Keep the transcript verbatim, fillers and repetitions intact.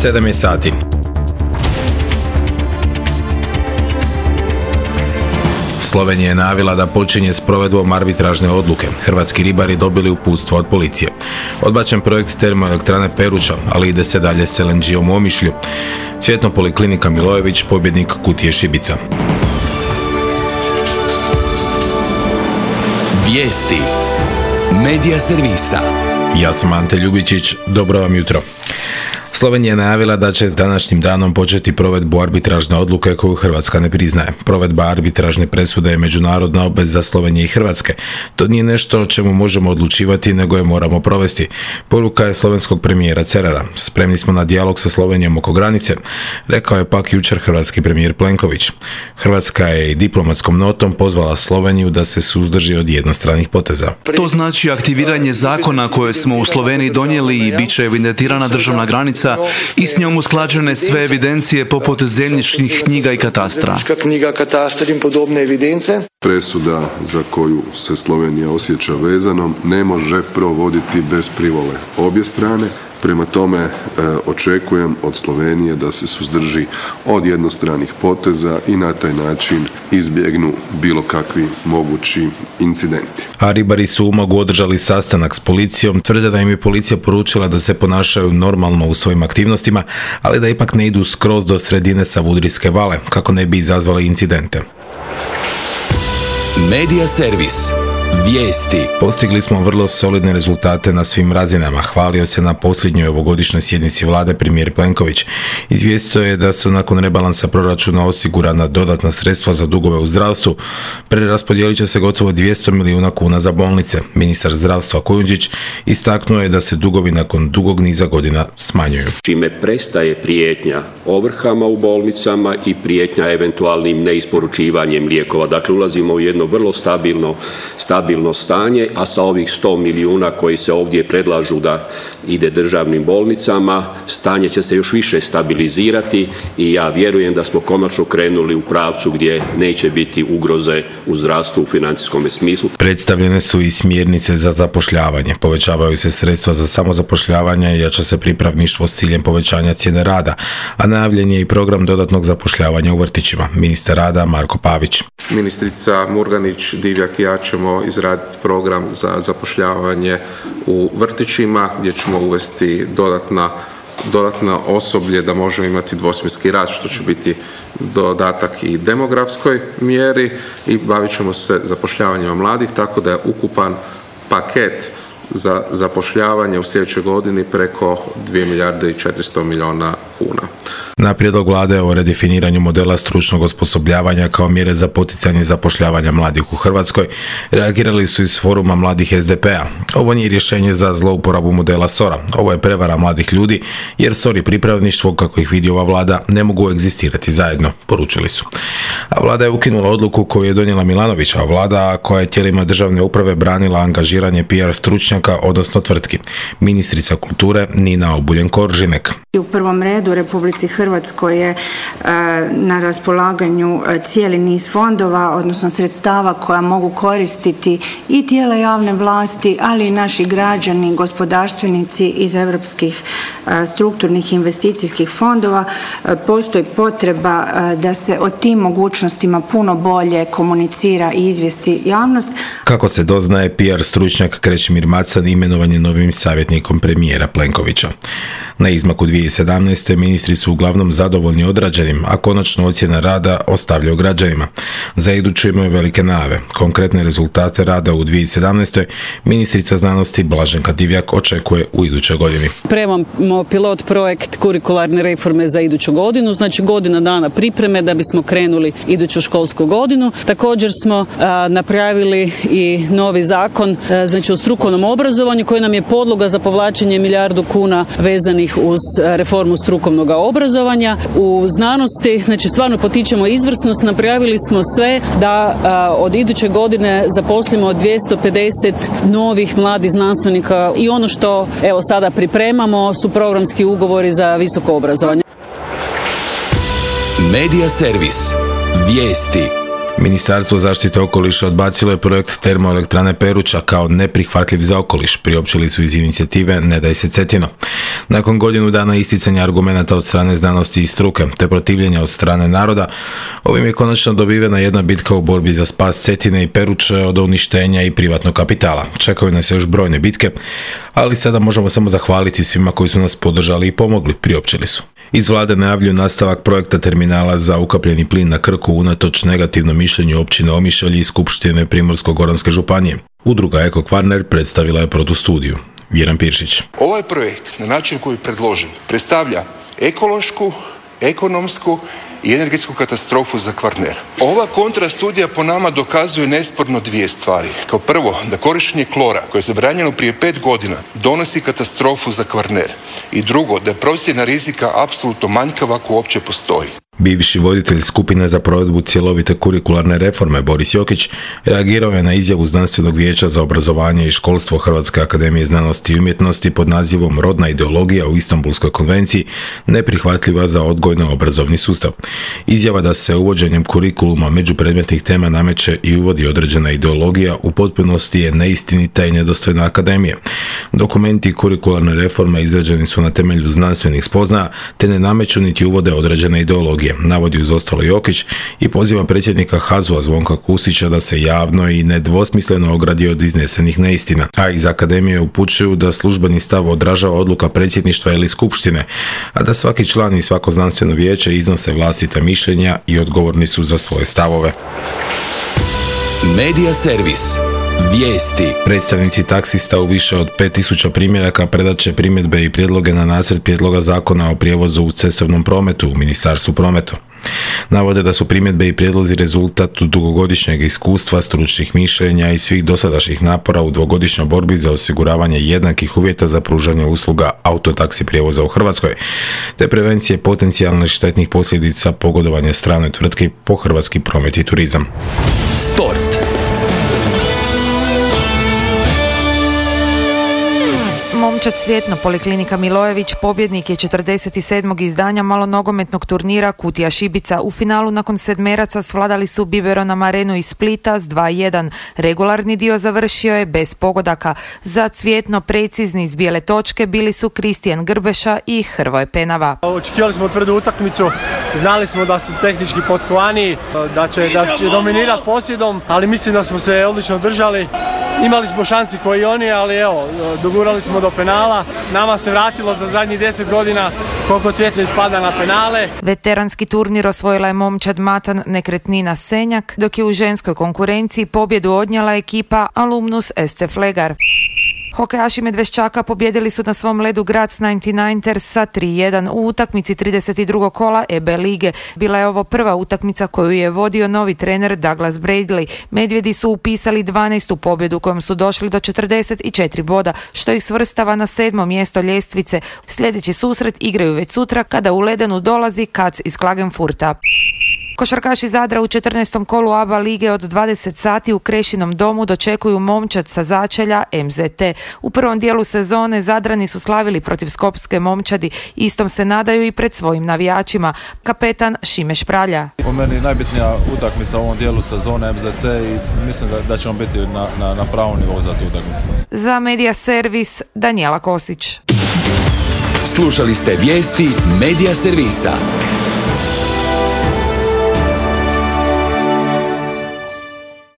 sedam je sati. Slovenija je najavila da počinje s provedbom arbitražne odluke. Hrvatski ribari dobili uputstvo od policije. Odbačen projekt termoelektrane Peruča, ali ide se dalje s el en ge-om u Omišlju. Cvjetno poliklinika Milojević, pobjednik Kutije Šibica. Vijesti Medija servisa. Ja sam Ante Ljubičić, dobro vam jutro. Slovenija je najavila da će s današnjim danom početi provedbu arbitražne odluke koju Hrvatska ne priznaje. Provedba arbitražne presude je međunarodna obveza Slovenije i Hrvatske. To nije nešto o čemu možemo odlučivati, nego je moramo provesti. Poruka je slovenskog premijera Cerara. Spremni smo na dijalog sa Slovenijom oko granice, rekao je pak jučer hrvatski premijer Plenković. Hrvatska je i diplomatskom notom pozvala Sloveniju da se suzdrži od jednostranih poteza. To znači aktiviranje zakona koje smo u Sloveniji donijeli i bit će evidentirana državna granica i s njom usklađene sve evidencije poput zemljišnih knjiga i katastra. Presuda za koju se Slovenija osjeća vezanom ne može provoditi bez privole obje strane. Prema tome e, očekujem od Slovenije da se suzdrži od jednostranih poteza i na taj način izbjegnu bilo kakvi mogući incidenti. A ribari su u Umagu održali sastanak s policijom, tvrde da im je policija poručila da se ponašaju normalno u svojim aktivnostima, ali da ipak ne idu skroz do sredine Savudrijske vale, kako ne bi izazvali incidente. Medija servis. Vijesti. Postigli smo vrlo solidne rezultate na svim razinama, hvalio se na posljednjoj ovogodišnjoj sjednici vlade premijer Plenković. Izvijestio je da su nakon rebalansa proračuna osigurana dodatna sredstva za dugove u zdravstvu. Preraspodijelit će se gotovo dvjesto milijuna kuna za bolnice. Ministar zdravstva Kujundžić istaknuo je da se dugovi nakon dugog niza godina smanjuju. Čime prestaje prijetnja ovrhama u bolnicama i prijetnja eventualnim neisporučivanjem lijekova. Dakle, ulazimo u jedno vrlo stabilno stabilno stanje, a sa ovih sto milijuna koji se ovdje predlažu da ide državnim bolnicama, stanje će se još više stabilizirati i ja vjerujem da smo konačno krenuli u pravcu gdje neće biti ugroze u zdravstvu u financijskom smislu. Predstavljene su i smjernice za zapošljavanje. Povećavaju se sredstva za samozapošljavanje i jača se pripravništvo s ciljem povećanja cijene rada, a najavljen je i program dodatnog zapošljavanja u vrtićima. Ministar rada Marko Pavić. Ministrica Murganić, Divjak i ja ćemo izraditi program za zapošljavanje u vrtićima gdje ćemo uvesti dodatna, dodatna osoblje da možemo imati dvosmjenski rad, što će biti dodatak i demografskoj mjeri, i bavit ćemo se zapošljavanjem mladih, tako da je ukupan paket za zapošljavanje u sljedećoj godini preko dvije milijarde i četiristo milijuna kuna. Na prijedlog vlade o redefiniranju modela stručnog osposobljavanja kao mjere za poticanje zapošljavanja mladih u Hrvatskoj reagirali su iz foruma mladih es de pe a. Ovo nije rješenje za zlouporabu modela es o er a. Ovo je prevara mladih ljudi, jer es o er i pripravništvo, kako ih vidi ova vlada, ne mogu egzistirati zajedno, poručili su. A vlada je ukinula odluku koju je donijela Milanovićeva vlada, koja je tijelima državne uprave branila angažiranje pe er stručnjaka, odnosno tvrtki. Ministrica kulture Nina Obuljen-Koržinek. U prvom redu Republici Hrvatskoj je na raspolaganju cijeli niz fondova, odnosno sredstava koja mogu koristiti i tijela javne vlasti, ali i naši građani, gospodarstvenici iz europskih strukturnih investicijskih fondova. Postoji potreba da se o tim mogućnostima puno bolje komunicira i izvijesti javnost. Kako se doznaje, pe er stručnjak Krešimir Macan imenovan je novim savjetnikom premijera Plenkovića. Na izmaku dvije tisuće sedamnaeste. ministri su uglavnom zadovoljni odrađenim, a konačno ocjena rada ostavljaju građanima. Za iduću imaju velike najave. Konkretne rezultate rada u dvije tisuće sedamnaestoj. ministrica znanosti Blaženka Divjak očekuje u idućoj godini. Premamo pilot projekt kurikularne reforme za iduću godinu, znači godina dana pripreme da bismo krenuli iduću školsku godinu. Također smo a, napravili i novi zakon a, znači o strukovnom obrazovanju koji nam je podloga za povlačenje milijardu kuna vezanih uz reformu strukovnog obrazovanja. U znanosti, znači stvarno potičemo izvrsnost, napravili smo sve da a, od iduće godine zaposlimo dvjesto pedeset novih mladih znanstvenika i ono što evo sada pripremamo su programski ugovori za visoko obrazovanje. Medija servis. Vijesti. Ministarstvo zaštite okoliša odbacilo je projekt termoelektrane Peruča kao neprihvatljiv za okoliš, priopćili su iz inicijative Ne daj se Cetino. Nakon godinu dana isticanja argumenata od strane znanosti i struke, te protivljenja od strane naroda, ovim je konačno dobivena jedna bitka u borbi za spas Cetine i Peruče od uništenja i privatnog kapitala. Čekaju nas još brojne bitke, ali sada možemo samo zahvaliti svima koji su nas podržali i pomogli, priopćili su. Iz vlade najavljuju nastavak projekta terminala za ukapljeni plin na Krku unatoč negativnom mišljenju općine Omišalj i Skupštine Primorsko-goranske županije. Udruga Eko Kvarner predstavila je protustudiju. Vjeran Piršić. Ovaj projekt, na način koji je predložen, predstavlja ekološku, ekonomsku i energetsku katastrofu za Kvarner. Ova kontrastudija po nama dokazuje nesporno dvije stvari. Kao prvo, da korištenje klora, koje je zabranjeno prije pet godina, donosi katastrofu za Kvarner. I drugo, da je procjena rizika apsolutno manjkava ako uopće postoji. Bivši voditelj skupine za provedbu cjelovite kurikularne reforme Boris Jokić reagirao je na izjavu Znanstvenog vijeća za obrazovanje i školstvo Hrvatske akademije znanosti i umjetnosti pod nazivom Rodna ideologija u Istanbulskoj konvenciji neprihvatljiva za odgojno-obrazovni sustav. Izjava da se uvođenjem kurikuluma međupredmetnih tema nameće i uvodi određena ideologija u potpunosti je neistinita i nedostojna akademije. Dokumenti kurikularne reforme izrađeni su na temelju znanstvenih spoznaja te ne nameću niti uvode određene ideologije, navodi uz ostalo Jokić i poziva predsjednika H A Z U-a Zvonka Kusića da se javno i nedvosmisleno ogradi od iznesenih neistina, a iz akademije upućuju da službeni stav odražava odluka predsjedništva ili skupštine, a da svaki član i svako znanstveno vijeće iznose vlastita mišljenja i odgovorni su za svoje stavove. Medija servis. Vijesti. Predstavnici taksista u više od pet tisuća primjeraka predat će primjedbe i prijedloge na nacrt prijedloga zakona o prijevozu u cestovnom prometu u Ministarstvu prometa. Navode da su primjedbe i prijedlozi rezultat dugogodišnjeg iskustva, stručnih mišljenja i svih dosadašnjih napora u dvogodišnjoj borbi za osiguravanje jednakih uvjeta za pružanje usluga autotaksi prijevoza u Hrvatskoj, te prevencije potencijalnih štetnih posljedica pogodovanja stranoj tvrtki po hrvatski promet i turizam. Sport. Momčad Cvjetno, Poliklinika Milojević, pobjednik je četrdeset sedmog izdanja malonogometnog turnira Kutija Šibica. U finalu nakon sedmeraca svladali su Biberon Arenu iz Splita s dva jedan. Regularni dio završio je bez pogodaka. Za Cvjetno precizni iz bijele točke bili su Kristijan Grbeša i Hrvoje Penava. Očekivali smo tvrdu utakmicu, znali smo da su tehnički potkovani, da će, da će dominirati posjedom, ali mislim da smo se odlično držali. Imali smo šansi koji i oni, ali evo, dogurali smo do penala. Nama se vratilo za zadnjih deset godina koliko Cvjetno ispada na penale. Veteranski turnir osvojila je momčad Matan Nekretnina Senjak, dok je u ženskoj konkurenciji pobjedu odnijela ekipa Alumnus S C Flegar. Hokejaši Medveščaka pobjedili su na svom ledu Graz devedeset deveters sa tri jedan u utakmici trideset drugog kola E B lige. Bila je ovo prva utakmica koju je vodio novi trener Douglas Bradley. Medvjedi su upisali dvanaestu pobjedu kojom su došli do četrdeset četiri boda, što ih svrstava na sedmo mjesto ljestvice. Sljedeći susret igraju već sutra kada u ledenu dolazi Kac iz Klagenfurta. Košarkaši Zadra u četrnaestom kolu A B A lige od dvadeset sati u Krešinom domu dočekuju Momčad sa Začelja M Z T. U prvom dijelu sezone Zadrani su slavili protiv Skopske Momčadi, istom se nadaju i pred svojim navijačima. Kapetan Šime Špralja. Po meni najbitnija utakmica u ovom dijelu sezone M Z T i mislim da, da ćemo biti na, na, na pravom nivou za tu utakmicu. Za Medija servis Danijela Kosić. Slušali ste vijesti Medija servisa.